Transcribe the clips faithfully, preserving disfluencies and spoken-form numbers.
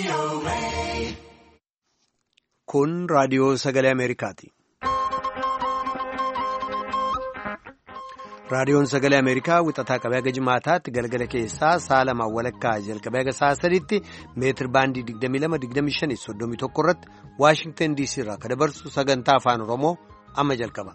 Kun raadiyoo sagalee Ameerikaati. Raadiyoon sagalee Ameerikaa wixataa qabee haga jimaataatti galgala keessaa sa'a lamaan walakkaa jalqabee haga sa'a sadiitti meetir baandii digdamii lama digdamii shan soddomii tokko irratti Waashingtan D C irraa kan dabarsu sagantaa afaan Oromoo amma jalqaba.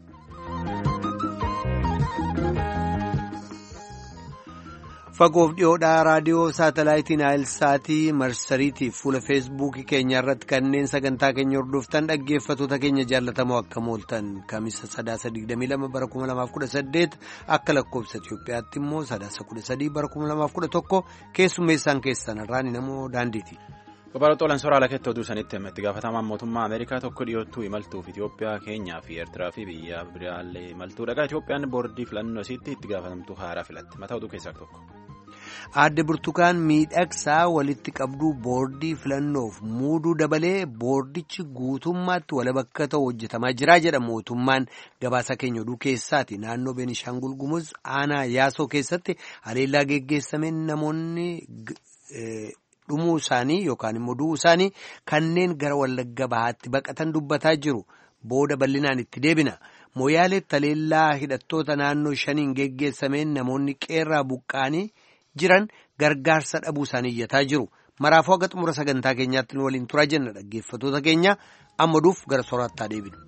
Fagoof dhiyoodhaa raadiyoo saatalaayitiin Naayilsaatii marsariitii fuula feesbuukii keenya irratti kanneen sagantaa keenya hordoftan dhaggeeffattoota keenya jaallatamoo akka mooltan kamisa sadaasa digdamii lama bara kuma lamaaf kudha saddeet akka lakkoofsa Itiyoophiyaatti immoo sadaasa kudha sadii bara kuma lamaaf kudha tokko keessummeessaan keessan irraan namoo daandiiti. Babal'oo xoolaan soraa lakeetti oduu sanitti itti gaafatamaan mootummaa Ameerikaa tokko dhiyoottuu imaltuuf Itiyoophiyaa Keenyaa fi Eertiraa fi biyya biraallee imaltuu dhagaa Itiyoophiyaan boordii filannoo isiitti itti gaafatamtuu haaraa filatti mataa oduu keessaa tokko. Aadde Burtukaan miidhagsaa walitti qabduu boordii filannoof muuduu dabalee boordichi guutummaatti wala bakka ta'u hojjetamaa jira jedha mootummaan gabaasa keenya oduu keessaati. Naannoo Beenishaangul Gumuz aanaa yaasoo keessatti haleellaa geggeessameen namoonni dhumuu isaanii yookaan immoo du'uu isaanii kanneen gara Wallagga Bahaatti baqatan dubbataa jiru. Booda bal'inaan itti deebina. Mooyaaleetti haleellaa hidhattoota naannoo shaniin geggeessameen namoonni qeerraa buqqaanii jiran gargaarsa dhabuu isaanii iyyataa jiru. Maraafuu haga xumura sagantaa keenyaatti nu waliin turaa jenna dhaggeeffattoota keenya amma duuf gara soorattaa deebinu.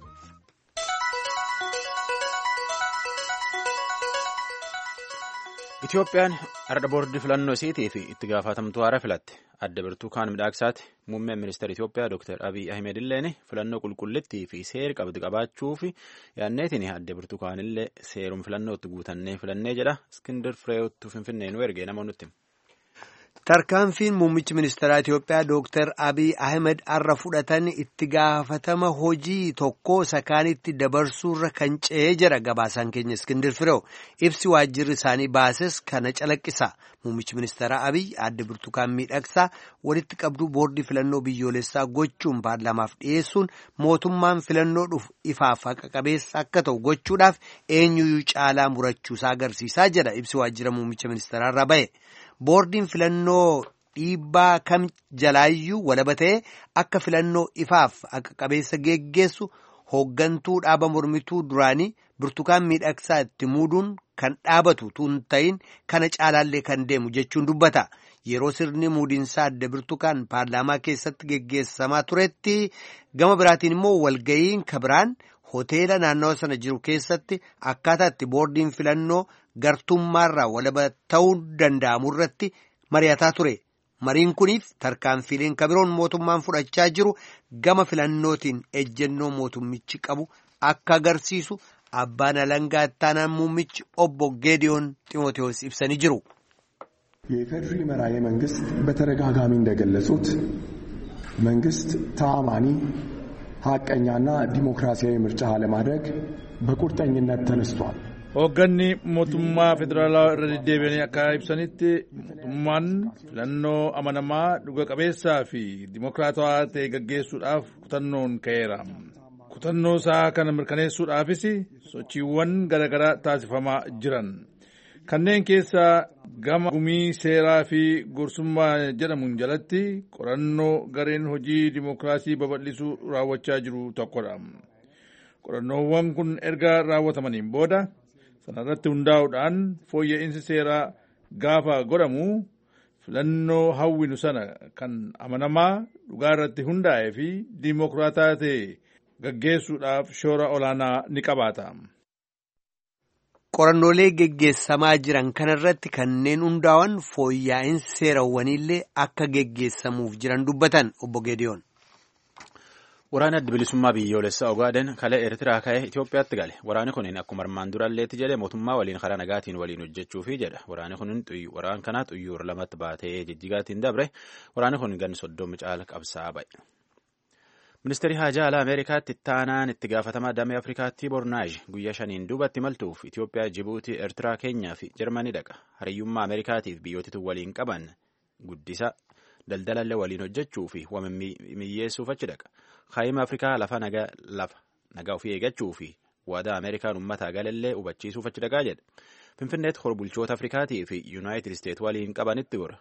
Itiyoophiyaan har'a boordii filannoo isiitii fi itti gaafatamtuu haaraa filatte. Aadde Burtukaan Midhaaksaati. Muummeen ministeera Itiyoophiyaa Dooktar Abiy Ahmed illeen filannoo qulqullittii fi seera qabdu qabaachuu fi yaanneetiin Aadde Burtukaan illee seerum filannootti guutannee filannee jedha. Iskindar Fireewwattuu Finfinnee nu ergee nama nutti. Tarkaanfiin muummichi ministeeraa Itiyoophiyaa Dooktar Abiy Ahmed har'a fudhatan itti gaafatama hojii tokko sakaanitti dabarsuurra kan ce'ee jira gabaasaan keenya Iskindar Fireew. Ibsi waajjirri isaanii baases kana calaqqisa. Muummichi ministeeraa Abiy Aadde Burtukaan miidhagsaa walitti qabduu boordii filannoo biyyoolessaa gochuun paarlaamaaf dhiyeessuun mootummaan filannoo dhufu ifaaf haqa qabeessa akka ta'u gochuudhaaf eenyuyyuu caalaa murachuusaa agarsiisaa jedha ibsi waajjira muummicha ministeeraa irraa ba'e. Boordiin filannoo dhiibbaa kam jalaayyuu walaba ta'ee akka filannoo ifaaf haqa qabeessa geggeessu hooggantuu dhaaba mormituu duraanii Burtukaan miidhagsaa itti muuduun kan dhaabatu tun ta'in kana caalaallee kan deemu jechuun dubbata. Yeroo sirni muudiinsaa Aadde Burtukaan paarlaamaa keessatti geggeessamaa turetti gama biraatiin immoo walga'iin kabiraan hoteela naannawa sana jiru keessatti akkaataa itti boordiin filannoo gartummaarraa walaba ta'uu danda'amu irratti mari'ataa ture. Mariin kuniif tarkaanfiileen kabiroon mootummaan fudhachaa jiru gama filannootiin ejjennoo mootummichi qabu akka agarsiisu abbaan alangaa ittaanaan muummichi obbo Geediyoon ጢሞቴዎስ ibsanii jiru. የፌዴራል መራሄ መንግስት በተደጋጋሚ እንደገለጹት መንግስት ተአማኒ ሐቀኛና ዲሞክራሲያዊ ምርጫ ለማድረግ በቁርጠኝነት ተነስቷል. Hoogganni mootummaa federaalaa irra deddeebi'anii akka ibsanitti mootummaan filannoo amanamaa dhuga qabeessaa fi dimokiraatawaa ta'e gaggeessuudhaaf kutannoon ka'eera. Kutannoo isaa kana mirkaneessuudhaafis sochiiwwan garaagaraa taasifamaa jiran. Kanneen keessaa gama gumii seeraa fi gorsummaa jedhamuun jalatti qorannoo gareen hojii dimokiraasii babal'isuu raawwachaa jiru tokkodha. Qorannoowwan kun erga raawwatamaniin booda sanarratti hundaa'uudhaan fooyya'insi seeraa gaafa godhamu filannoo hawwinu sana kan amanamaa dhugaa irratti hundaa'ee fi dimokiraataa ta'e gaggeessuudhaaf shoora olaanaa ni qabaata. Qorannoolee geggeessamaa jiran kanarratti kanneen hundaa'an fooyya'insi seerawwaniillee akka geggeessamuuf jiran dubbatan obbo Geediyoon. Waraana adda bilisummaa biyyoolessaa Ogaaden kalee Eertiraa ka'ee Itoophiyaatti gale. Waraanni kun akkuma armaan duralleetti jedhe mootummaa waliin karaa nagaatiin waliin hojjechuufi jedha. Waraanni kun waraan kanaa xuyyoora lamatti baatee jijjigaatiin dabre. Waraanni kun gan soddoma caala qabsaa ba'e. Ministeerri Haajaa Alaa Ameerikaatti ittaanaan itti gaafatamaa damee Afrikaatti Bornaaj guyyaa shaniin duubatti imaltuuf Itoophiyaa, Jibuutii, Eertiraa, Keenyaa fi Jarmanii dhaqa. Hariyyummaa Ameerikaatiif biyyootatu waliin qaban guddisa daldalallee waliin hojjechuu fi wamimiyyeessuuf achi dhaqa. Kaayima Afrikaa lafa nagaa ofii eeggachuu fi waadaa Ameerikaan uummataa galallee hubachiisuuf achi dhaqaa jedha. Finfinneetti horbulchoota Afrikaatii fi Yuunaayitid Isteet waliin qabanitti gora.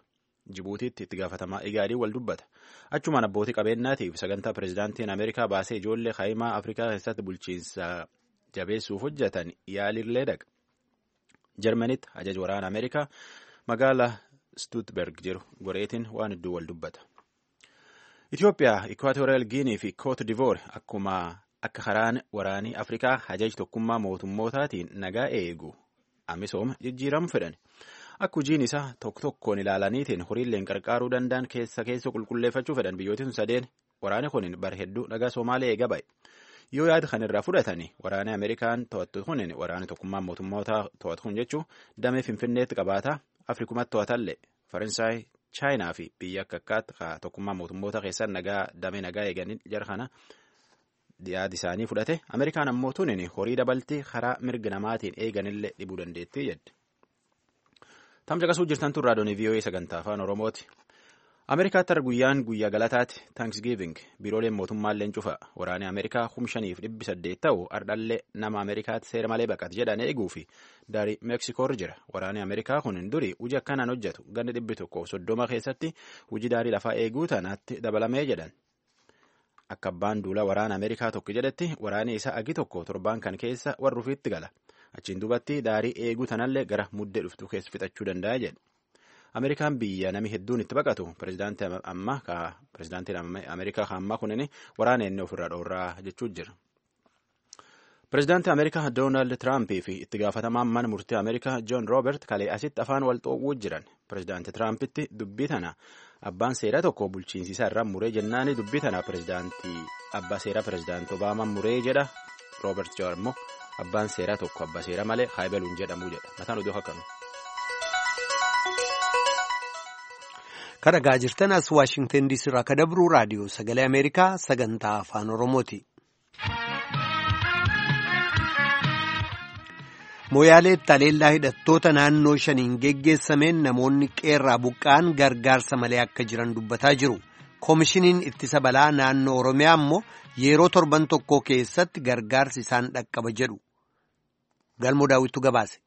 Jibuutiitti itti gaafatamaa igaadii wal dubbata. Achumaan abbootii qabeenyaatiif sagantaa pireezidaantiin Ameerikaa baasee ijoollee kaa'imaa Afrikaa keessatti bulchiinsa jabeessuuf hojjetan yaalirlee dhaqa. Jarmanitti ajaja waraana Ameerikaa magaalaa Stuutberg jiru goreetiin waan hedduu wal dubbata. Itoophiyaa, Ikwaatooriyal Giinii fi Koot Divoor akkuma akka karaan waraanii Afrikaa ajaja tokkummaa mootummootaatiin nagaa eegu amisooma jijjiiramu fedhan. Akka hojiin isaa tokko tokkoon ilaalaniitiin horiilleen qarqaaruu danda'an keessa keessa qulqulleeffachuu fedhan biyyootni sadeen waraana kuniin bara hedduu nagaa Somaalee eega ba'e. Yoo yaada kan irraa fudhatanii waraana Ameerikaan to'attu kuniin waraana tokkummaa mootummootaa to'atu kun jechuun damee Finfinneetti qabaata Afrikumatti to'atallee Faransaay, Chaayinaa fi biyya akka akkaatti tokkummaa mootummoota keessaa nagaa damee nagaa eeganii jara kana yaada isaanii fudhate. Ameerikaan ammoo tuniin horii dabaltii karaa mirga namaatiin eeganillee dhibuu dandeettii jedhe. Tamsa qasuu jirtan tun raadiyoon V O A sagantaa afaan Oromooti. Ameerikaatti har'a guyyaan guyyaa galataati Thanksgiving biirooleen mootummaallee cufa waraanni Ameerikaa kuma shaniif dhibbi saddeet ta'u ardhallee nama Ameerikaatti seera malee baqate jedhan eeguu fi daarii Meeksikoo jira. Waraanni Ameerikaa kun durii hojii akkanaan hojjetu ganna dhibbi tokko soddoma keessatti hojii daarii lafaa eeguu tanaatti dabalamee jedhan. Akka abbaan duula waraana Ameerikaa tokko jedhetti waraanni isaa agi tokko torbaan kan keessa warra ofiitti gala. Achiin duubatti daarii eeguu tanallee gara muddee dhuftuu keessa fixachuu danda'a jedhe. Ameerikaan biyya namni hedduun itti baqatu pireezidaantii ammaa ka pireezidaantiin Ameerikaa ammaa kunin waraana inni ofirraa dhoorraa jechuu jira. Pireezidaantii Ameerikaa Doonaald Tiraampii fi itti gaafatamaan mana murtii Ameerikaa Joon Roobert kalee asitti afaan wal xoowwuu jiran. Pireezidaantii Tiraampitti dubbii tana abbaan seeraa tokko bulchiinsisaa irraa muree jennaani dubbii tana pireezidaantii abbaa seeraa pireezidaantii Obaamaan muree jedha. Roobert Joon immoo abbaan seeraa tokko abbaa seeraa malee haayibaluun jedhamu jedha. Mataan oduu akkanu. Kan dhagaa jirtan as Waashingtan D C irraa kan dabru raadiyoo sagalee Ameerikaa sagantaa afaan Oromooti. Mooyaaleetti haleellaa hidhattoota naannoo shaniin geggeessameen namoonni qeerraa buqqa'an gargaarsa malee akka jiran dubbataa jiru. Koomishiniin ittisa balaa naannoo Oromiyaa immoo yeroo torban tokko keessatti gargaarsi isaan dhaqqaba jedhu. Galmoo daawwittu gabaase.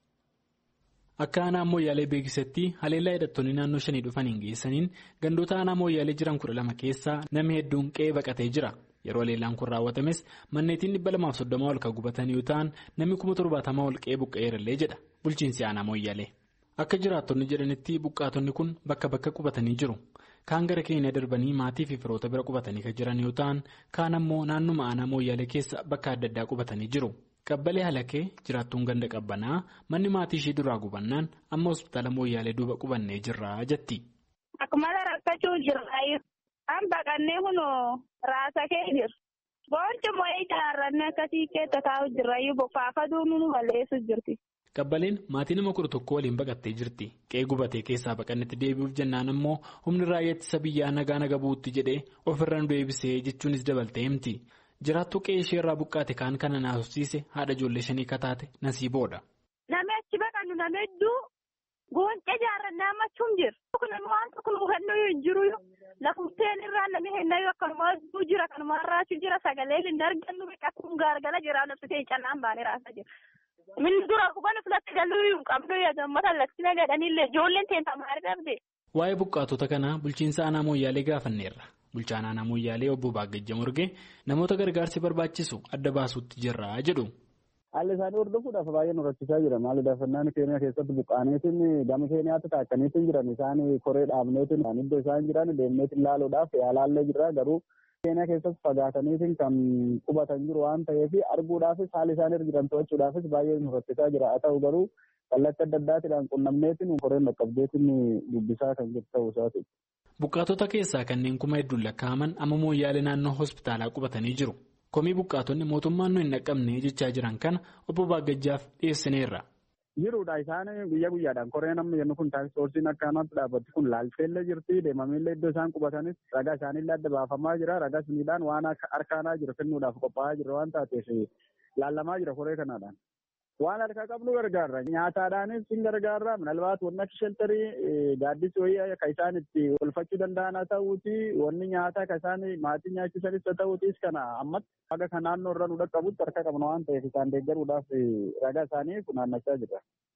Akka aanaa mooyyaalee beeksisetti haleellaa hidhattoonni naannoo shanii dhufaniin geessaniin gandoota aanaa mooyyaalee jiran kudha lama keessaa namni hedduun qe'ee baqatee jira. Yeroo haleellaan kun raawwatames manneetiin dhibba lamaaf soddoma ol kan gubatan yoo ta'an namni kuma torbaatamaa ol qe'ee buqqa'eerallee jedha bulchiinsi aanaa mooyyaalee. Akka jiraattonni jedhanitti buqqaatonni kun bakka bakka qubatanii jiru. Kaan gara keenya darbanii maatii fi firoota bira qubatanii kan jiran yoo ta'an kaan ammoo naannuma aanaa mooyyaalee keessa bakka adda addaa qubatanii jiru. Qabbalee halakee jiraattuun ganda qabbanaa manni maatii ishee duraa gubannaan amma hospitaala mooyyaalee duuba qubannee jirra jetti. Akkuma rakkachuu jirra an baqannee kunoo raasa kee jira. Boonci moo'ee jaarrannee akkasii keessa taa'u jirra bokkaa duunuu balleessu jirti. Qabbaleen maatii nama kudha tokko waliin baqattee jirti. Qe'ee gubatee keessaa baqannetti deebi'uuf jennaan ammoo humni raayyaa ittisa biyyaa nagaa naga buutti jedhee ofirra nu deebisee jechuunis dabaltee himti. Jiraattuu qe'ee ishee irraa buqqaate kaan kana naasofsiise haadha ijoollee shanii kataate nasiiboodha. Namni achi baqannu nama hedduu gooncee jaarrannaa ammachuun jira. Kun waan tokko nu hubannoo hin jiru lafumteen irraa namni hennayyuu akkanuma hedduu jira kanuma har'aachuu jira sagalee hin argannu akkuma gaargala jira nafsitee callaan baanee raasaa jira. Min dura hubannu filatti galuu hin qabnu yaaddamata laksina gadhaniillee ijoolleen teenta maal dhabde. Waa'ee buqqaatota kanaa bulchiinsa aanaa mooyyaalee gaafanneerra. Bulchaan aanaa mooyyaalee obbo Baagajja Morgee namoota gargaarsi barbaachisu adda baasuutti jirra jedhu. Haalli isaanii hordofuudhaaf baay'ee nu rakkisaa jira. Maali daafannaan keenya keessatti buqqaaneetiin gama keenyaatti taakkaniitiin jiran isaan koree dhaabneetiin iddoo isaan jiran deemneetiin ilaaluudhaaf yaalaallee jirra garuu keenya keessatti fagaataniitiin kan qubatan jiru waan ta'eef arguudhaafis haala isaan irra jiran to'achuudhaafis baay'ee nu rakkisaa jira. Haa ta'u garuu kallattii adda addaatiidhaan qunnamneetiin koreen dhaqqabdeetiin dubbisaa kan jiru ta'uu isaati. Buqqaatota keessaa kanneen kuma hedduun lakkaa'aman amma mooyyaalee naannoo hospitaalaa qubatanii jiru. Komii buqqaatonni mootummaan nu hin dhaqqabne jechaa jiran kana obbo Baagajjaaf dhiyeessineerra. Jiruudha isaan guyyaa guyyaadhaan koreen amma jennu kun taaksii soorsiin akkaanaatti dhaabbatti kun laalteellee jirti deemameellee iddoo isaan qubatanis ragaa isaaniillee adda baafamaa jira ragaa suniidhaan waan harkaanaa jira kennuudhaaf qophaa'aa jira waan taateef laallamaa jira koree kanaadhaan. Waan harkaa qabnu gargaarra nyaataadhaanis hin gargaarra minalbaat wanni akka sheltarii gaaddis wayii kan isaan itti olfachuu danda'an haa ta'uuti wanni nyaataa kan isaan maatii nyaachisanis haa ta'uutis kana ammatti haga kan naannoo irra nu dhaqqabutti harka qabna waan ta'eef isaan deeggaruudhaaf ragaa isaanii funaannachaa jira.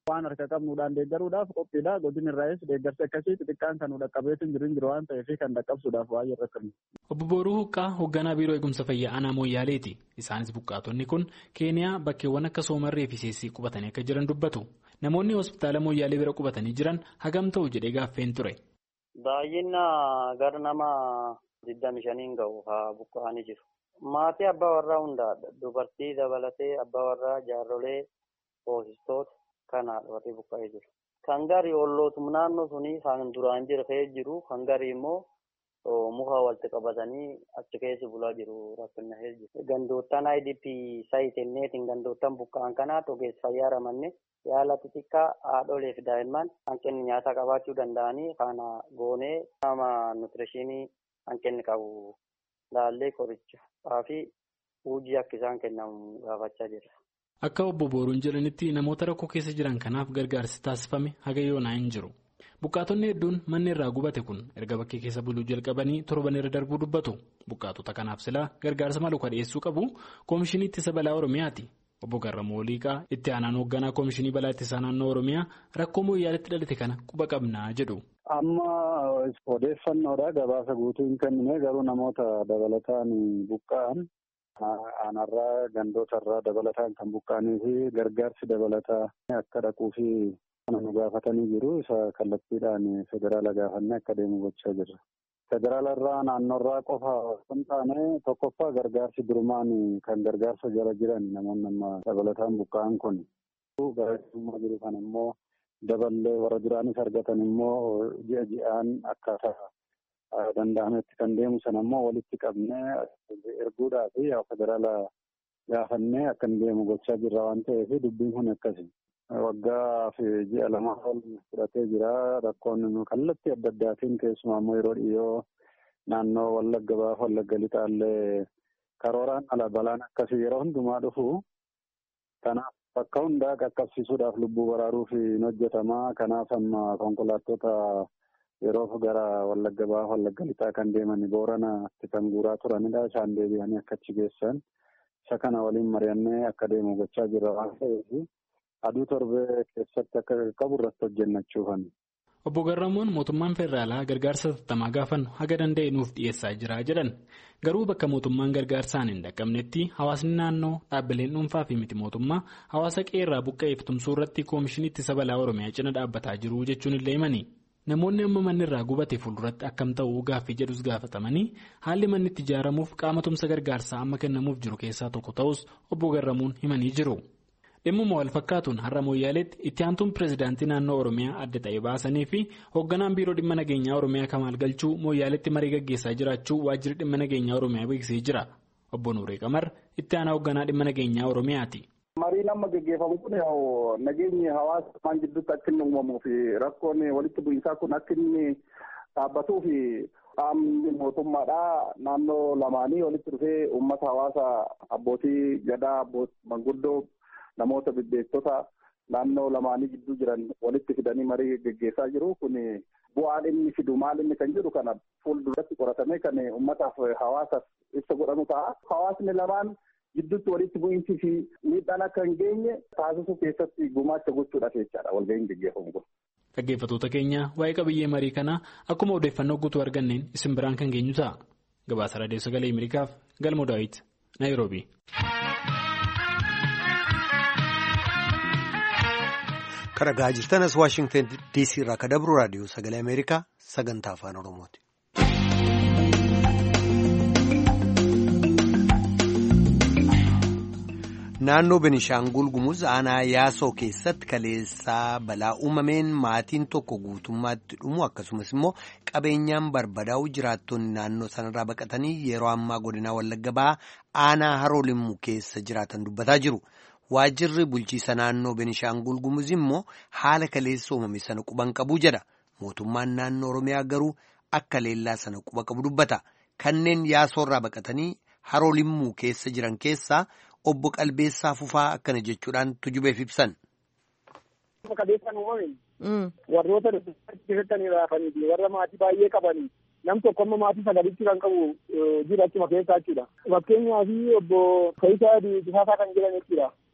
waan harka qabnuudhaan deeggaruudhaaf qophiidha. Godina irraayis deeggarsa akkasii xixiqqaan kan dhaqqabeetu hin jiru jiru waan ta'eef kan dhaqqabsuudhaaf baay'ee rakkanna. Obbo Booruu Huqqaa hoogganaa biiroo eegumsa fayyaa aanaa Mooyaaleeti. Isaanis buqqaatonni kun Keeniyaa bakkeewwan akka Soomarree fi Seessii qubatanii akka jiran dubbatu. Namoonni hospitaala Mooyaalee bira qubatanii jiran hagam ta'u jedhee gaaffeen ture. Baay'ina gara nama digdami shaniin ga'u haa buqqa'anii jiru. Maatii abbaa warraa hundaadha. Dubartii dabalatee abbaa warraa jaarrolee hoosistoota kanaadha warri buqqa'ee jiru. Kan garii ollootum naannoo sunii kan duraan jiree jiru kan garii immoo muka walitti qabatanii achi keessa bulaa jiru rakkina jiru. Gandoottan I D P saayitenneetiin gandoottan buqqa'an kanaa ogeessa fayyaa ramannee yaala xixiqqaa haadholee fi daa'imman hanqinni nyaataa qabaachuu danda'anii kana goonee nama nuutirishinii hanqinni qabu laallee qorichaa fi hojii akka isaan kennamu gaafachaa jira. Akka obbo Booruun jedhanitti namoota rakkoo keessa jiran kanaaf gargaarsi taasifame haga yoonaa hin jiru. Buqqaatonni hedduun manni irraa gubate kun erga bakkee keessa buluu jalqabanii torban irra darbuu dubbatu. Buqqaatota kanaaf silaa gargaarsa malu dhiyeessuu qabu Koomishinii Ittisa Balaa Oromiyaati. Obbo Garramuu Liiqaa itti aanaan hoogganaa Koomishinii Balaa Ittisaa Naannoo Oromiyaa rakkoo Mooyaaleetti dhalate kana quba qabnaa jedhu. Amma odeeffannoodha gabaasa guutuu hin kennine garuu namoota dabalataan buqqa'an aanarraa gandootarraa dabalataan kan buqqa'anii fi gargaarsi dabalataa akka dhaquu fi kana nu gaafatanii jiru. Isa kallattiidhaan federaala gaafannee akka deemu gochaa jirra. Federaalarraa naannoorraa qofa kan taane tokkoffaa gargaarsi durumaan kan gargaarsa jala jiran namoonni amma dabalataan buqqa'an kun garaagarummaa jiru kan immoo daballee warra duraanis argatan immoo ji'a ji'aan akkaataa danda'ametti kan deemu sana immoo walitti qabnee erguudhaa fi federaala gaafannee akka hin deemu gochaa jirra waan ta'eef dubbiin kun akkasi. Waggaa fi ji'a lama ol fudhatee jira. Rakkoon kallattii adda addaatiin keessumaa immoo yeroo dhiyoo naannoo Wallagga Bahaa Wallagga Lixaallee karooraan ala balaan akkasii yeroo hundumaa dhufu kanaaf bakka hundaa qaqqabsiisuudhaaf lubbuu baraaruuf hin hojjetamaa. Kanaaf amma konkolaattota yeroof gara Wallagga Bahaa Wallagga Lixaa kan deeman Booranaatti kan guuraa turanidha. Isaan deebi'anii akka achi geessan isa kana waliin mari'annee akka deemu gochaa jirra waan ta'eef aduu torbee keessatti akka qabu irratti hojjennachuufan. Obbo Garramuun mootummaan federaalaa gargaarsa tattamaa gaafannu haga danda'e nuuf dhiyeessaa jira jedhan. Garuu bakka mootummaan gargaarsaan hin dhaqqabnetti hawaasni naannoo dhaabbileen dhuunfaa fi miti mootummaa hawaasa qeerraa buqqa'eef tumsuu irratti Koomishinii Ittisa Balaa Oromiyaa cina dhaabbataa jiru jechuun illee himani. Namoonni amma manni irraa gubate fuulduratti akkam ta'uu gaaffii jedhus gaafatamanii haalli manni itti ijaaramuuf qaama tumsa gargaarsaa amma kennamuuf jiru keessaa tokko ta'us Obbo Garramuun himanii jiru. Dhimmuma wal fakkaatuun har'a Mooyaaleetti itti aantuun pireezidaantii naannoo Oromiyaa adda ta'e baasanii fi hoogganaan biiroo dhimma nageenyaa Oromiyaa Kamaal Galchuu Mooyaaleetti marii gaggeessaa jiraachuu waajjirri dhimma nageenyaa Oromiyaa beeksisee jira. Obbo Nuuree Qamar itti aanaa hoogganaa dhimma nageenyaa Oromiyaati. Mariin amma gaggeeffamu kun nageenyi hawaasa maan gidduutti akka inni uumamuu fi rakkoon walitti bu'iinsaa kun akka inni dhaabbatuu fi qaamni mootummaadhaa naannoo lamaanii walitti dhufee uummata hawaasa abbootii gadaa manguddoo namoota bibbeektota naannoo lamaanii gidduu jiran walitti fidanii marii gaggeessaa jiru. Kun bu'aan inni fidu maal inni kan jedhu kana fuulduratti qoratamee kan uummataaf hawaasaaf ibsa godhamu ta'a. Hawaasni lamaan gidduutti walitti bu'iinsi fi miidhaan akka hin geenye taasisuu keessatti gumaacha gochuudhaaf jechaadha walga'iin gaggeeffamu kun. Dhaggeeffattoota keenya waa'ee qabiyyee marii kanaa akkuma odeeffannoo guutuu arganneen isin biraan kan geenyu ta'a. Gabaasa Raadiyoo Sagalee Ameerikaaf Galmoo Daawit, Naayiroobii. Kan dhagaa jirtanas Waashingtan D C irraa kan dabru Raadiyoo Sagalee Ameerikaa sagantaa afaan Oromooti. Naannoo Benishaangul Gumuz aanaa Yaasoo keessatti kaleessaa balaa uumameen maatiin tokko guutummaatti dhumu akkasumas immoo qabeenyaan barbadaa'u jiraattonni naannoo sanarraa baqatanii yeroo ammaa godina Wallagga Bahaa aanaa Haroo Limmuu keessa jiraatan dubbataa jiru. Waajjirri bulchiisa naannoo Benishaangul Gumuz immoo haala kaleessa uumame sana quban qabu jedha. Mootummaan naannoo Oromiyaa garuu akka leellaa sana quba qabu dubbata. Kanneen Yaasoorraa baqatanii Haroo Limmuu keessa jiran keessaa obbo Qalbeessaa Fufaa akkana jechuudhaan tujubeef ibsan. Qabeessaan uumame warroota keessatti raafanii warra maatii baay'ee qabanii nam tokko amma maatii sagalitti kan qabu jira achuma keessaa jechuudha. Fakkeenyaaf obbo Faayisaa Bisaasaa kan jiran jechuudha.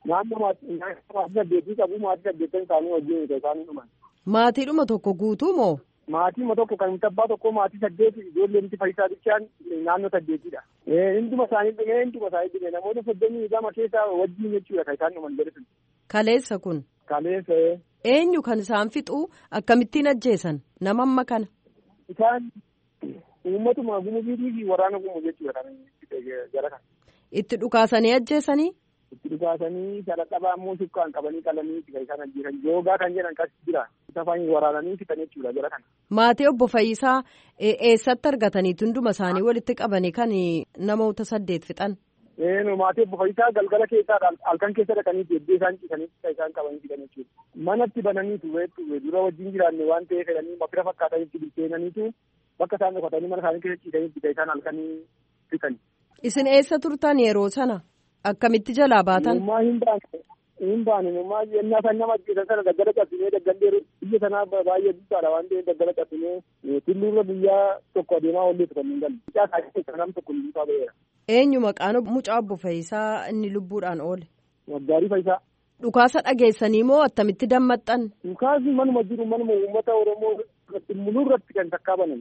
naannoo maatii saddeetii qabu maatii saddeettan isaanii wajjin isaanii dhuman. Maatiidhuma tokko guutuu moo? Maatiima tokko kan tabbaa tokko maatii saddeeti ijoolleemti Fayyisaa Bichaan naannoo saddeetidha. Hinduma isaanii dhumee hinduma isaanii dhumee namoota soddomii gama keessa wajjin jechuudha kan isaan dhuman jedhe. Kaleessa kun. Kaleessa. Eenyu kan isaan fixuu akkamittiin ajjeesan nama amma kana? Isaan uummatuma gumubiitii fi waraana gumu jechuudha kan jara kana. Itti dhukaasanii ajjeesanii? Itti dhukaasanii sadarkaa ammoo sukkaan qabanii qalanii kan isaan ajjeesan joogaa kan jedhan kas jira. Safaan waraananii fixan jechuudha jara kana. Maatii obbo Fayyisaa eessatti argatanii hunduma isaanii walitti qabanii kan namoota saddeet fixan? Eenu maatii obbo Fayyisaa galgala keessaa halkan keessa dhaqanii jeddee isaan ciisanii isaan qabanii fixan jechuudha. Manatti bananiitu dura wajjin jiraanne waan ta'eef jedhanii mafira fakkaatanitti bilcheenaniitu bakka isaan dhokatanii mana isaanii keessa ciisanii isaan halkanii fixan. Isin eessa turtan yeroo sana? Akkamitti jalaa baatan? Ummaa hin baane hin baane ummaa yennaa san nama ajjeesan sana daggala cabsinee daggallee biyya sanaa baay'ee guddaadha waan ta'eef daggala cabsinee tulluurra biyyaa tokko adeemaa olleetu kan hin galle. Mucaa isaa nam tokko lubbuu ba'eera. Eenyu maqaan mucaa obbo Fayyisaa inni lubbuudhaan oole? Waggaarii Fayyisaa. Dhukaasa dhageessanii moo attamitti dammaxxan? Dhukaasni manuma jiru manuma uummata Oromoo mul'urratti kan takkaa banan.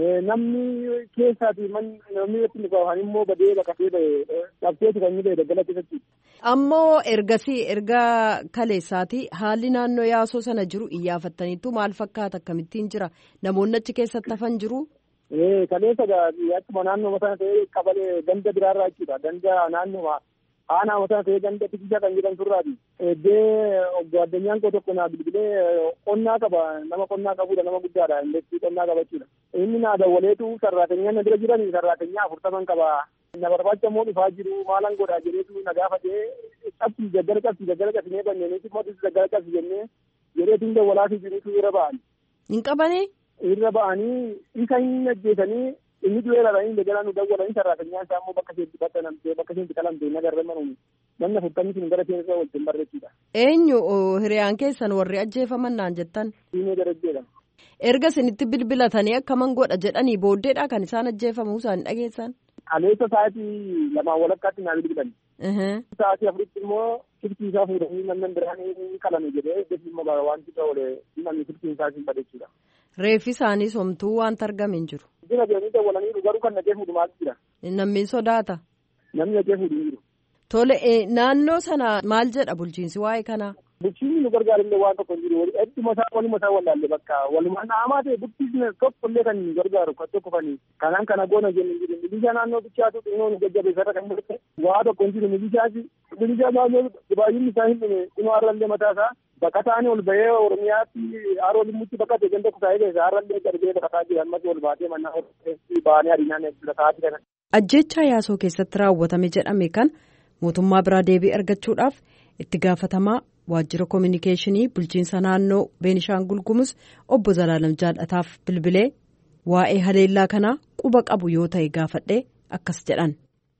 Namni keessaati namni irratti dhukaafan immoo badee baqatee dhabseetu kan inni daggala keessatti. Ammoo ergasii erga kaleessaati haalli naannoo yaasoo sana jiru iyyaafattaniitu maal fakkaata akkamittiin jira namoonni achi keessatti hafan jiru? Kaleessa akkuma naannoo sana ta'ee qabalee ganda biraarraa jechuudha ganda naannoo aanaa sana ta'ee ganda tikisa kan jedhan turraati. Eddee obbo Addunyaan koo tokko naa bilbilee qonnaa qaba nama qonnaa qabudha nama guddaadha indeetti qonnaa qaba jechuudha. Inni naa dawwaleetu sarraatanyaan na bira jiran sarraatanyaa afurtaman qaba. Na barbaacha immoo dhufaa jiru maalan godhaa jedheetu na gaafatee cabsii gaggara cabsii gaggara cabsinee banneeniiti mootis gaggara cabsi jennee jedheetu hin dawwalaafii jirutu irra ba'an. Hin qabanii? Irra ba'anii isa hin ajjeesanii inni du'ee raranii dagalaa nu dawwalanii sarraatanyaan isaa immoo bakka isheetti baxxanamtee bakka isheetti qalamtee nagarra manuun namni afurtamni sun gara seensa wajjin barreessudha. Eenyu hiriyaan keessan warri ajjeefaman naan jettan? Diinee darajjeedha. Erga isinitti bilbilatanii akkaman godha jedhanii booddeedha kan isaan ajjeefamuu isaanii dhageessan? Kaleessa sa'aatii lamaan walakkaatti naa bilbilan. Sa'aatii afuritti immoo siftii isaa fuudhanii namni biraan ni qalame jedhee iddoo immoo wanti ta'e namni siftii isaa siin badeechuudha. Reeffi isaanii somtuu wanta argame hin jiru. Dina deemanii dawwalanii garuu kan nagee fuudhu maal jira? Namni sodaata. Namni nagee fuudhu hin jiru. Tole naannoo sana maal jedha bulchiinsi waa'ee kanaa? Bulchiinsi nu gargaarullee waan tokko hin jiru. Hedduma isaa waluma isaa wallaalle bakka walumaa naamaa ta'e bulchiinsi tokkollee kan gargaaru kan tokko fanii kanaan kana goona jennu hin jiru. Milishaa naannoo bichaatu xinnoo nu jajjabeessarra kan mul'ate waa tokko hin jiru milishaasi. Milishaa naannoo baay'inni isaa hin dhume xinnoo har'allee mataa isaa baqataani ol bahee Oromiyaatti haroo limmutti baqate ganda kusaayee keessa har'allee garbee baqataa jira ammas ol baatee mannaa baanii adiinaan baqataa jiran. Ajjechaa yaasoo keessatti raawwatame jedhame kan mootummaa biraa deebii argachuudhaaf itti gaafatamaa waajjira koominikeeshinii bulchiinsa naannoo Beenishaangul Gumuz obbo Zalaalam Jaallataaf bilbilee waa'ee haleellaa kanaa quba qabu yoo ta'e gaafadhee akkas jedhan.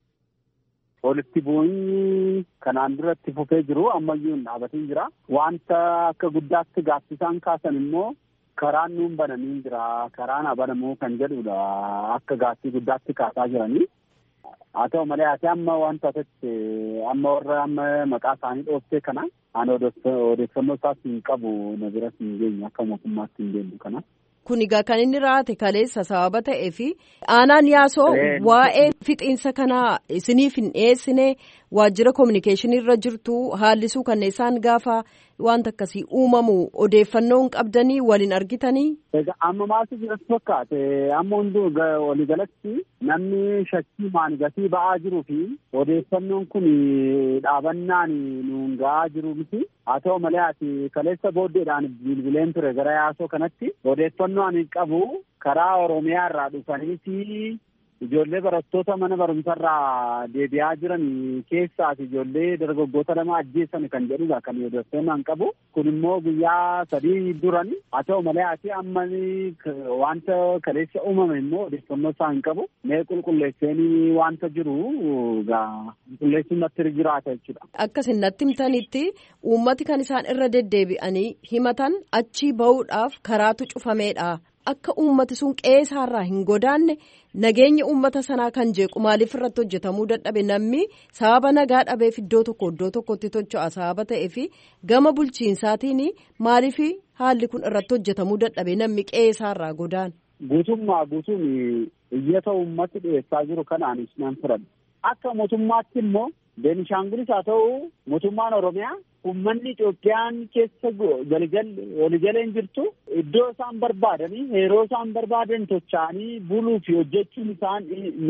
Walitti bu'iinsi kanaan duratti fufee jiru ammayyuu hin dhaabatiin jira. Wanta akka guddaatti gaaffisaan kaasan immoo karaan nuun bananii jira. Karaan banamuu kan jedhudha akka gaaffii guddaatti kaasaa jiranii. Haa ta'u malee ati amma wanta asitti amma warra amma maqaa isaanii dhooftee kana ani odeeffannoo isaas hin qabu na biras hin geenye akka mootummaatti hin geenyu kana. Kun egaa kan inni raate kaleessa sababa ta'ee fi aanaan yaasoo waa'ee fixiinsa kanaa isiniif hin dhiyeessine waajjira koominikeeshinii irra jirtu haallisuu kanneen isaan gaafa wanta akkasii uumamu odeeffannoo hin qabdanii waliin argitanii. Egaa amma maaltu jiratti fakkaate amma hunduu waliigalatti namni shakkii maan gatii ba'aa jiruu fi odeeffannoon kun dhaabannaan nuun ga'aa jiru miti. Haa ta'u malee ati kaleessa booddeedhaan bilbileen ture gara yaasoo kanatti odeeffannoo ani qabu karaa Oromiyaa irraa dhufaniiti ijoollee barattoota mana barumsarraa deebi'aa jiran keessaas ijoollee dargaggoota lama ajjeessan kan jedhudha kan odeeffannoo an qabu. Kun immoo guyyaa sadii duran haa ta'u malee ati amma wanta kaleessa uumame immoo odeeffannoo isaa hin qabu. Mee qulqulleessanii wanta jiru qulqulleessuun natti jiraata jechuudha. Akkasin natti himtanitti uummati kan isaan irra deddeebi'anii himatan achii bahuudhaaf karaatu cufameedha. akka uummati sun qe'eesaarraa hin godaanne nageenya uummata sanaa kan jeequ maaliif irratti hojjetamuu dadhabe namni sababa nagaa dhabeef iddoo tokko iddoo tokkotti tocho'a sababa ta'eef gama bulchiinsaatiin maaliif haalli kun irratti hojjetamuu dadhabe namni qe'eesaarraa godaan. Guutummaa guutuun iyyata uummati dhiyeessaa jiru kanaanis nan fudhadha. Akka mootummaatti immoo Beenishaangulis haa ta'u mootummaan Oromiyaa uummanni Itoophiyaan keessa waligaleen jirtu iddoo isaan barbaadanii yeroo isaan barbaadan tocha'anii buluu fi hojjechuun isaan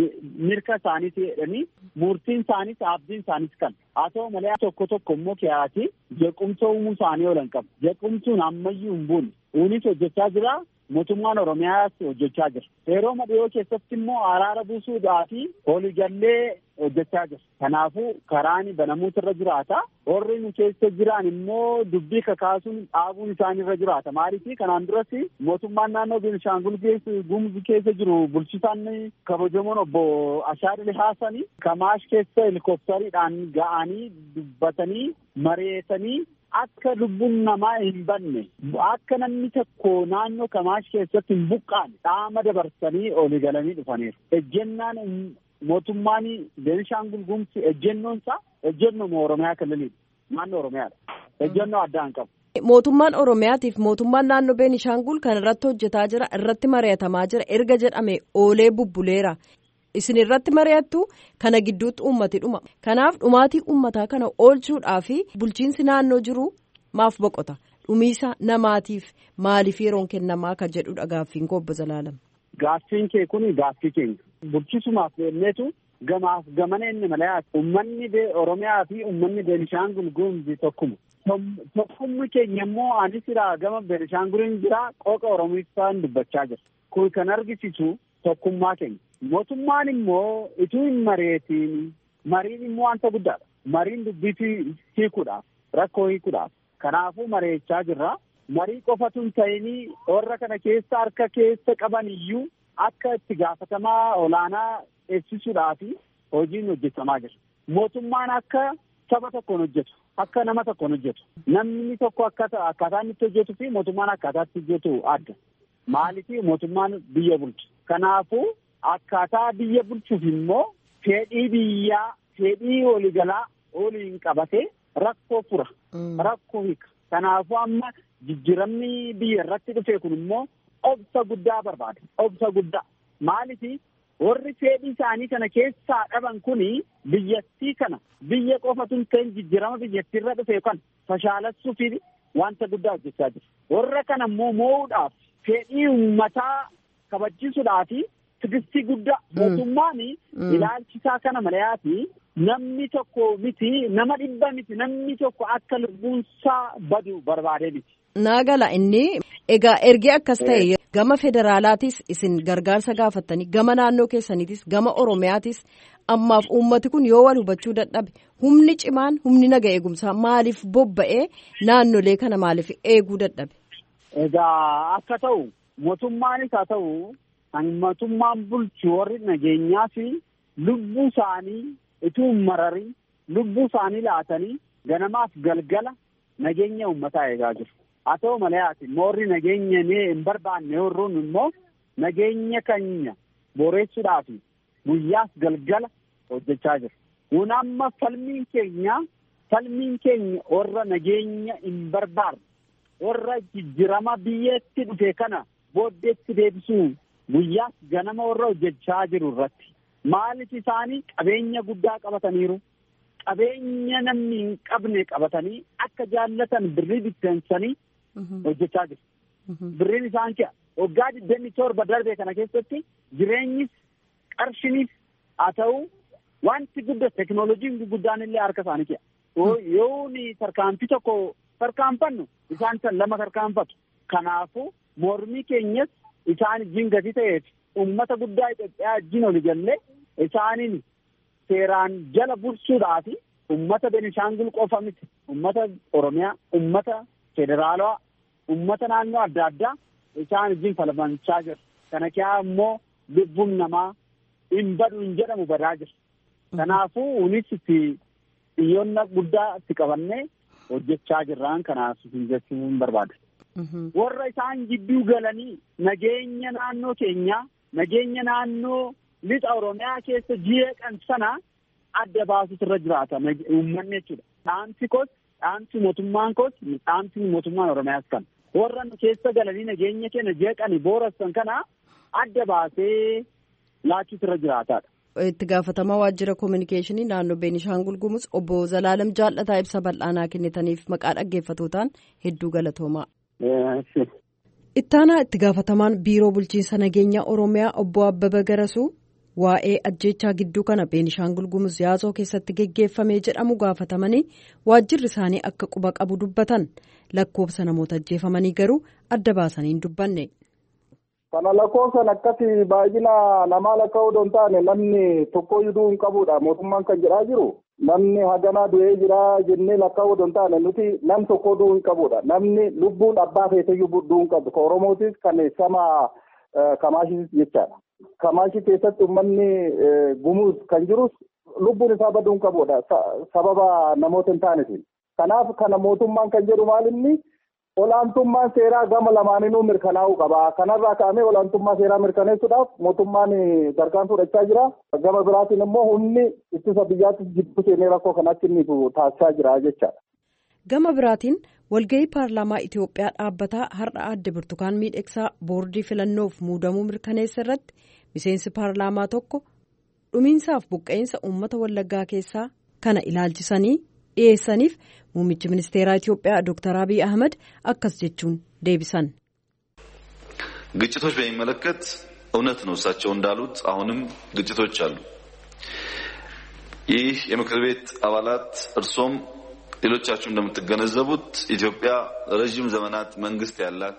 mirga isaaniiti jedhanii murtiin isaaniis abdiin isaaniis kan haa ta'u malee tokko tokko immoo kiyaati jeequmsa uumuu isaanii oolan qabu. Jeequmsuun ammayyuu hin buune unis hojjechaa jira. Mootummaan Oromiyaas hojjechaa jira. Yeroo madhiyoo keessatti immoo araara buusuudhaa fi waliigallee hojjechaa jira. Kanaafuu karaan banamuutu irra jiraata. Warri nu keessa jiran immoo dubbii kakaasuun dhaabuun isaan irra jiraata. Maaliif kanaan duratti mootummaan naannoo Beenishaangul Gumuz keessa jiru bulchisaan kabajamoon obbo Ashaadil Haasani Kamaash keessa helikooftariidhaan ga'anii dubbatanii mareetanii akka lubbuun namaa hin banne akka namni tokko naannoo Kamaash keessatti hin buqqaane dhaama dabarsanii olii galanii dhufaniiru. Ejjennaan mootummaan Beenishaangul Gumuz ejjennoon isaa ejjennoo Oromiyaa kalaliidha. Naannoo Oromiyaadha. Ejjennoo addaa hin qabu. Mootummaan Oromiyaatiif mootummaan naannoo Beenishaangul kan irratti hojjetaa jira irratti mari'atamaa jira erga jedhame oolee bubbuleera. Isin irratti mari'attu kana gidduutti uummati dhuma. Kanaaf dhumaatii uummataa kana oolchuudhaaf bulchiinsi naannoo jiru maaf boqota. Dhumiisa namaatiif maaliif yeroon kennamaa kan jedhudha gaaffiin koo obbo Zalaalam. Gaaffiin kee kun gaaffii keenya. Bulchisumaaf deemneetu gamaaf gamana inni malee uummanni Oromiyaa fi uummanni Beenishaangul Gumuz tokkuma. Tokkumni keenya immoo anis irraa gama Beenishaanguliin jira qooqa Oromiifaan dubbachaa jira. Kun kan argisiisu tokkummaa keenya. Mootummaan immoo ituu hin mareetiin mariin immoo wanta guddaadha. Mariin dubbii hiikuudhaaf rakkoo hiikuudhaaf kanaafuu mareechaa jirra. Marii qofatu hin ta'inii warra kana keessa harka keessa qaban iyyuu akka itti gaafatamaa olaanaa eegsisuudhaaf hojiin hojjetamaa jira. Mootummaan akka saba tokkoon hojjetu akka nama tokkoon hojjetu namni tokko akkaataa inni itti hojjetuu fi mootummaan akkaataa itti hojjetu adda. Maaliif mootummaan biyya bulchu. Kanaafuu akkaataa biyya bulchuuf immoo fedhii biyyaa fedhii waliigalaa waliin qabatee rakkoo fura rakkoo hiika. Kanaafuu amma jijjiiramni biyya irratti dhufe kun immoo obsa guddaa barbaada. Obsa guddaa maaliif warri fedhii isaanii kana keessaa dhaban kuni biyyattii kana biyya qofatu hin ta'in jijjiirama biyyattii irra dhufe kan fashaalessuuf wanta guddaa hojjechaa jiru. Warra kana immoo moo'uudhaaf fedhii uummataa kabachiisuudhaaf tigistii guddaa mootummaan ilaalchisaa kana malayaati namni tokko miti nama dhibba miti namni tokko akka lubbuunsaa badu barbaadee miti. Naagala inni egaa ergi akkas ta'e gama federaalaatis isin gargaarsa gaafattanii gama naannoo keessaniitis gama Oromiyaatis ammaaf uummati kun yoo wal hubachuu dadhabe humni cimaan humni naga eegumsaa maaliif bobba'ee naannolee kana maaliif eeguu dadhabe. Egaa akka ta'u mootummaanis haa ta'u kan mootummaan bulchu warri nageenyaa fi lubbuu isaanii ituu hin mararin lubbuu isaanii laatanii ganamaaf galgala nageenya uummataa eegaa jiru. Haa ta'u malee warri nageenya hin barbaanne warroon immoo nageenya keenya boreessuudhaaf guyyaas galgala hojjechaa jiru. Kun amma falmiin keenya falmiin keenya warra nageenya hin barbaanne warra jijjiirama biyyatti dhufe kana booddeetti deebisuu guyyaas ganama warra hojjechaa jiru irratti maaliif isaanii qabeenya guddaa qabataniiru. Qabeenya namni hin qabne qabatanii akka jaallatan birrii bitteensanii hojjechaa jiru. Birriin isaan ki'a. Waggaa digdamii torba darbe kana keessatti jireenyis qarshinis haa ta'u wanti guddaa teknooloojiin guddaan illee harka isaanii ki'a. Yoo ni tarkaanfii tokko tarkaanfannu isaan san lama tarkaanfatu. Kanaafuu mormii keenyas isaan wajjin gadi ta'eef uummata guddaa Itoophiyaa wajjin oli jallee isaaniin seeraan jala bulchuudhaaf uummata Beenishaangul qofa miti uummata Oromiyaa uummata federaalaa uummata naannoo adda addaa isaan wajjin falmachaa jiru. Kana kiyaa immoo lubbuun namaa hin badu hin jedhamu badaa jira. Kanaafuu unis itti xiyyoonna guddaa itti qabannee hojjechaa jirraan kanaaf hin jechuun barbaada. warra isaan gidduu galanii nageenya naannoo keenya nageenya naannoo lixa Oromiyaa keessa jeeqan sana adda baasutu irra jiraata uummanni jechuudha. Dhaamsi koos dhaamsi mootummaan koos dhaamsi mootummaan Oromiyaas kan warra keessa galanii nageenya keenya jeeqanii boorassan kana adda baasee laachuutu irra jiraataadha. Itti gaafatamaa waajjira koominikeeshinii naannoo Beenishaangul Gumuz obbo Zalaalam Jaallataa ibsa bal'aanaa kennitaniif maqaa dhaggeeffatootaan hedduu galatoomaa. Ittaanaa itti gaafatamaan biiroo bulchiinsa nageenya Oromiyaa obbo Abbaba Garasuu waa'ee ajjeechaa gidduu kana Beenishaangul Gumuz yaasoo keessatti geggeeffamee jedhamu gaafatamanii waajjirri isaanii akka quba qabu dubbatan lakkoofsa namoota ajjeefamanii garuu adda baasanii hin dubbanne. Kana lakkoofsan akkasii baay'ina namaa lakkaa'uu osoo hin taane namni tokko iyyuu hin qabudha mootummaan kan jedhaa jiru. Namni haganaa du'ee jira jennee lakkaa'uu osoo hin taane nuti nam tokko du'uu hin qabudha. Namni lubbuun abbaa feeteyyuu du'uu hin qabu. Kan Oromootis kan sama Kamaashis jechaadha. Kamaashii keessatti uummanni Gumuz kan jirus lubbuun isaa baduu hin qabudha. Sababa namoota hin taanetiin. Kanaaf kana mootummaan kan jedhu maalinni olaantummaan seeraa gama lamaaninuu mirkanaa'uu qaba. Kanarraa ka'amee olaantummaa seeraa mirkaneessuudhaaf mootummaan gargaan fudhachaa jira. Gama biraatiin immoo humni ittisa biyyaattis gidduu seenee rakkoo kanatti inni taasisaa jira jechaadha. Gama biraatiin walgahii paarlaamaa Itoophiyaa dhaabbataa har'a adde Burtukaan Miidhagsaa boordii filannoof muudamuu mirkaneessa irratti miseensi paarlaamaa tokko dhumiinsaaf buqqa'insa uummata Wallaggaa keessaa kana ilaalchisanii dhiyeessaniif muummichi ministeeraa Itoophiyaa Dooktar Abiy Ahmed akkas jechuun deebisan. ግጭቶች በሚመለከት እውነት ነው እሳቸው እንዳሉት አሁንም ግጭቶች አሉ። ይህ የምክር ቤት አባላት እርሶም ሌሎቻችሁ እንደምትገነዘቡት ኢትዮጵያ ረጅም ዘመናት መንግስት ያላት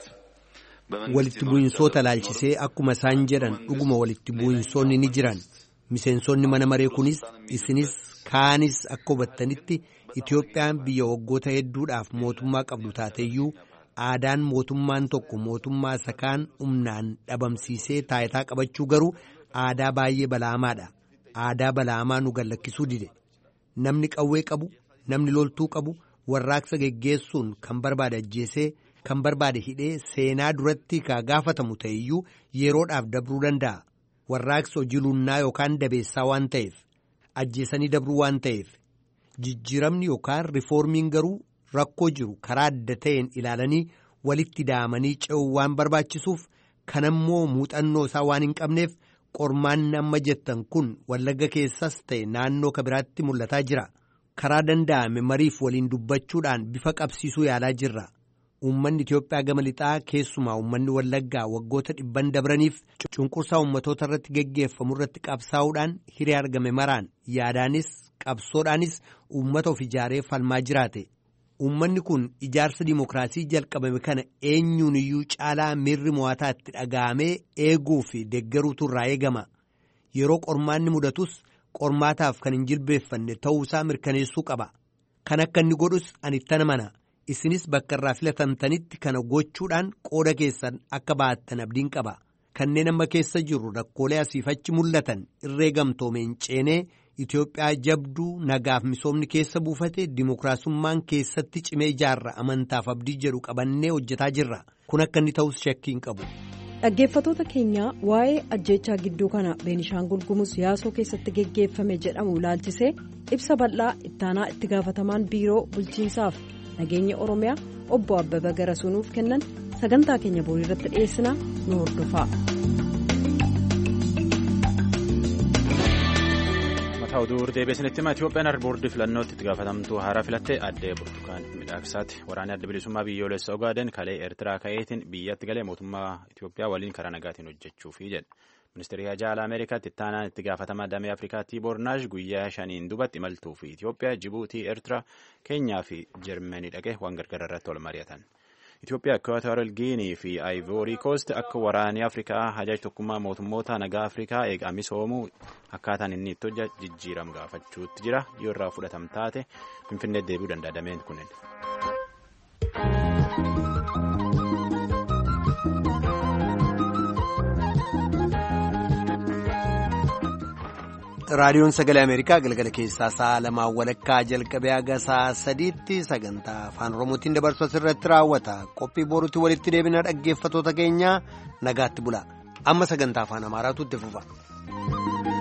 walitti bu'insoota laalchisee akkuma isaan jedhan dhuguma walitti bu'insoonni ni jiran miseensonni mana maree kunis isinis kaanis akka hubattanitti Itoophiyaan biyya waggoota hedduudhaaf mootummaa qabdu taateyyuu aadaan mootummaan tokko mootummaa isa kaan humnaan dhabamsiisee taayitaa qabachuu garuu aadaa baay'ee balaamaadha. Aadaa balaamaa nu gallakkisuu dide. Namni qawwee qabu, namni loltuu qabu, warraaqsa geggeessuun kan barbaade ajjeesee, kan barbaade hidhee seenaa duratti kaa gaafatamu ta'eyyuu yeroodhaaf dabruu danda'a. Warraaqsa hojii lunnaa yookaan dabeessaa waan ta'eef, ajjeesanii dabruu waan ta'eef. Jijjiiramni yookaan rifoormiin garuu rakkoo jiru karaa adda ta'een ilaalanii walitti daamanii ce'uu waan barbaachisuuf kanammoo muuxannoo isaa waan hin qabneef qormaanni amma jettan kun Wallagga keessas ta'e naannoo kabiraatti mul'ataa jira. Karaa danda'ame mariif waliin dubbachuudhaan bifa qabsiisuu yaalaa jirra. Uummanni Itoophiyaa gama lixaa keessumaa uummanni Wallaggaa waggoota dhibban dabraniif cunqursaa uummatoota irratti geggeeffamu irratti qabsaa'uudhaan hiree argame maraan yaadaanis qabsoodhaanis uummata of ijaaree falmaa jiraate. Uummanni kun ijaarsa dimookiraasii jalqabame kana eenyuun iyyuu caalaa miirri mo'ataa itti dhaga'amee eeguu fi deeggaruutu irraa eegama. Yeroo qormaanni mudatus qormaataaf kan hin jilbeeffanne ta'uusaa mirkaneessuu qaba. Kan akka inni godhus ani ittana mana. Isinis bakka irraa filatamtanitti kana gochuudhaan qooda keessan akka baattan abdiin qaba. Kanneen amma keessa jiru rakkoolee asiif achi mul'atan irree gamtoomeen ceenee Itoophiyaa jabduu nagaaf misoomni keessa buufate dimookiraasummaan keessatti cimee ijaarra amantaaf abdii jedhu qabannee hojjetaa jirra. Kun akka inni ta'us shakkii hin qabu. Dhaggeeffattoota keenya waa'ee ajjeechaa gidduu kana Beenishaangul Gumuz yaasoo keessatti geggeeffame jedhamu ilaalchisee ibsa bal'aa ittaanaa itti gaafatamaan biiroo bulchiinsaaf nageenya Oromiyaa obbo Abbaba Garasuu nuuf kennan sagantaa keenya boorii irratti dhiyeessinaa nu hordofaa. Oduu deebiisanitti hima Itoophiyaan boordii filannootti itti gaafatamtuu haaraa filattee adde Burtukaan Miidhagsaati. Waraanni adda bilisummaa biyyoolessa Ogaaden kalee Eertiraa ka'eetiin biyyatti galee mootummaa Itoophiyaa waliin karaa nagaatiin hojjechuufi jedhe. Ministeerri Haajaa Ameerikaatti ittaanaan itti gaafatamaa damee Afrikaa Tiiboor Naash guyyaa shaniin duubatti imaltuu fi Itoophiyaa, Jibuutii, Eertiraa, Keenyaa fi Jarmanii dhaqee waan gargaara irratti wal mari'atan. Itoophiyaa, Ekwaatooraal Giinii fi Aayivoorii Koost akka waraanni Afrikaa hajaaj tokkummaa mootummoota nagaa Afrikaa eegaa misoomuu akkaataan inni itti hojjetu jijjiiramu gaafachuutti jira. Yoo irraa fudhatama taate Finfinnee deebi'uu danda'a dameen kunneen. raadiyoon sagalee Ameerikaa galgala keessaa sa'a lamaa walakkaa jalqabee haga sa'a sadiitti sagantaa afaan Oromootiin dabarsu asirratti raawwata. Qophii boruutti walitti deebina dhaggeeffatoota keenya nagaatti bula. Amma sagantaa afaan Amaaraatu itti fufa.